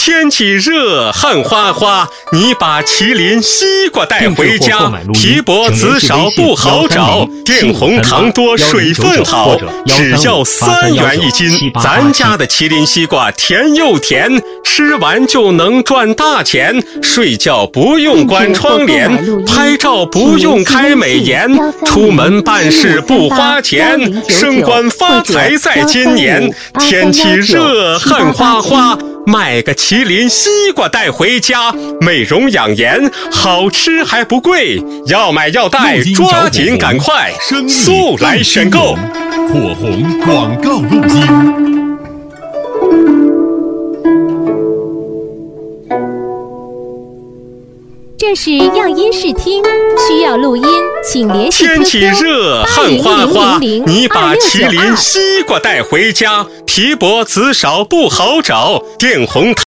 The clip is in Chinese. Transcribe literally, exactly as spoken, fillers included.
天气热，汗哗哗，你把麒麟西瓜带回家，皮薄籽少不好找，淀红糖多水分好，只要三元一斤。咱家的麒麟西瓜甜又甜，吃完就能赚大钱，睡觉不用关窗帘，拍照不用开美颜，出门办事不花钱，升官发财在今年。天气热，汗哗哗，买个麒麟西瓜带回家，美容养颜，好吃还不贵，要买要带，抓紧赶快，速来选购！ 火红广告录音。 这是样音视听，需要录音请联系 Q Q 天气热，汗哗哗，你把麒麟西瓜带回家，皮薄籽少不好找，淀红糖